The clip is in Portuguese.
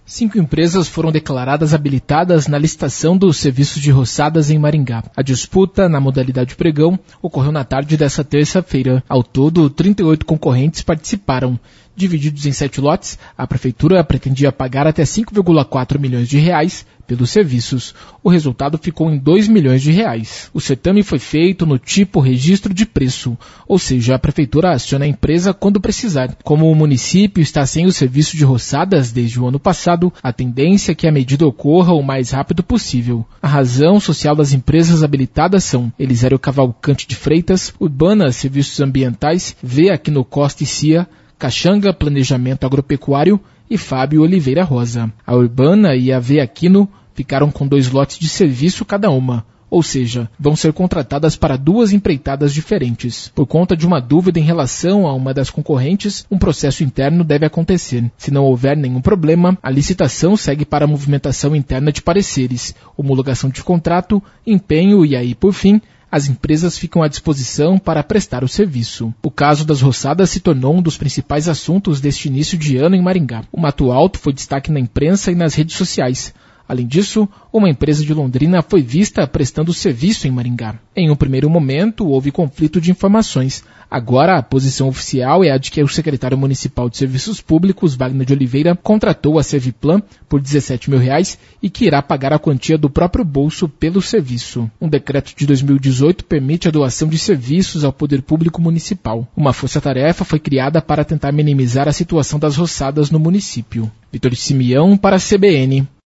5 empresas foram declaradas habilitadas na licitação dos serviços de roçadas em Maringá. A disputa, na modalidade pregão, ocorreu na tarde desta terça-feira. Ao todo, 38 concorrentes participaram. Divididos em 7 lotes, a Prefeitura pretendia pagar até 5,4 milhões de reais pelos serviços. O resultado ficou em 2 milhões de reais. O certame foi feito no tipo registro de preço, ou seja, a Prefeitura aciona a empresa quando precisar. Como o município está sem o serviço de roçadas desde o ano passado, a tendência é que a medida ocorra o mais rápido possível. A razão social das empresas habilitadas são Elisério Cavalcante de Freitas, Urbana Serviços Ambientais, Veaquino Costa e Cia, Caxanga Planejamento Agropecuário e Fábio Oliveira Rosa. A Urbana e a Veaquino ficaram com 2 lotes de serviço cada uma, ou seja, vão ser contratadas para 2 empreitadas diferentes. Por conta de uma dúvida em relação a uma das concorrentes, um processo interno deve acontecer. Se não houver nenhum problema, a licitação segue para a movimentação interna de pareceres, homologação de contrato, empenho e aí, por fim, as empresas ficam à disposição para prestar o serviço. O caso das roçadas se tornou um dos principais assuntos deste início de ano em Maringá. O Mato Alto foi destaque na imprensa e nas redes sociais. Além disso, uma empresa de Londrina foi vista prestando serviço em Maringá. Em um primeiro momento, houve conflito de informações. Agora, a posição oficial é a de que o secretário municipal de Serviços Públicos, Wagner de Oliveira, contratou a Serviplan por R$17 mil e que irá pagar a quantia do próprio bolso pelo serviço. Um decreto de 2018 permite a doação de serviços ao poder público municipal. Uma força-tarefa foi criada para tentar minimizar a situação das roçadas no município. Vitor Simeão para a CBN.